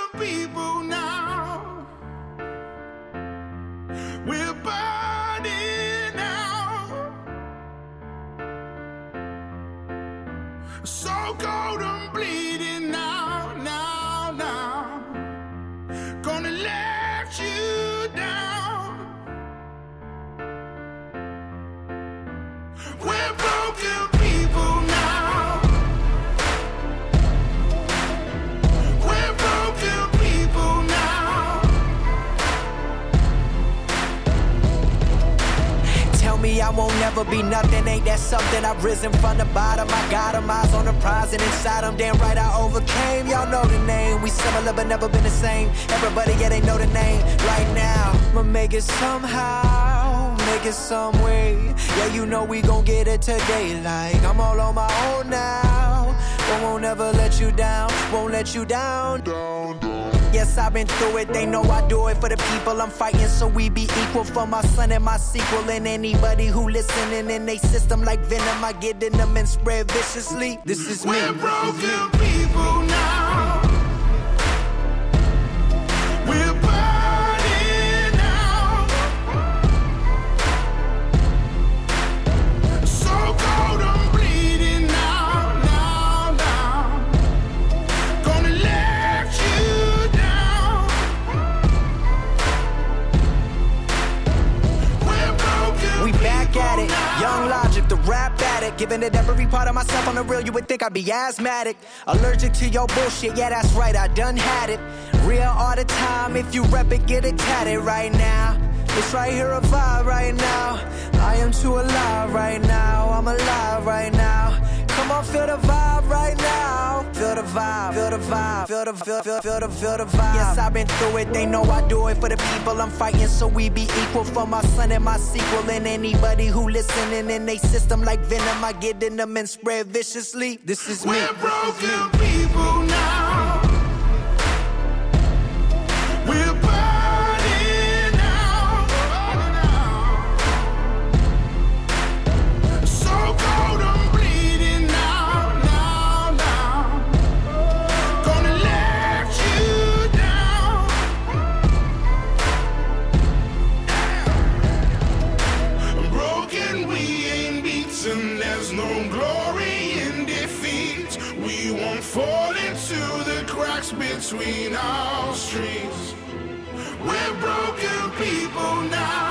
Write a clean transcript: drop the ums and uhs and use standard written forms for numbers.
people now. We're burning out. So cold and bleeding now, now. Gonna let you down. We're broken people now. We're broken people now. Tell me I won't never be nothing, ain't that something? I've risen from the bottom, I got 'em, eyes on the prize and inside 'em, damn right I overcame. Y'all know the name, we similar but never been the same. Everybody, yeah, they know the name. Right now, I'ma make it somehow, make it some way. Yeah, you know we gon' get it today. Like, I'm all on my own now, but won't ever let you down, won't let you down. Yes, I've been through it, they know I do it for the people I'm fighting, so we be equal for my son and my sequel. And anybody who listening in they system like venom, I get in them and spread viciously. This is me. We're broken people now. We're burning out. So cold and bleeding now, now. Gonna let you down. We're broken We back people at it, now. Young Logic, the rap addict. Giving it every part of myself on the real, you would think I'd be asthmatic. Allergic to your bullshit, yeah that's right, I done had it. Real all the time, if you rep it, get it tatted right now. It's right here, a vibe right now. I am too alive right now, I'm alive right now. Come on, feel the vibe right now. Feel the vibe, feel the vibe, feel the vibe. Yes, I've been through it, they know I do it for the people I'm fighting, so we be equal for my son and my sequel. And anybody who listening in they system like venom, I get in them and spread viciously. This is me. We're broken people now. We're burning out. So cold and bleeding now, now. Gonna let you down. Broken, we ain't beaten. There's no glory in defeat. We won't fall into the cracks between our streets. We're broken people now.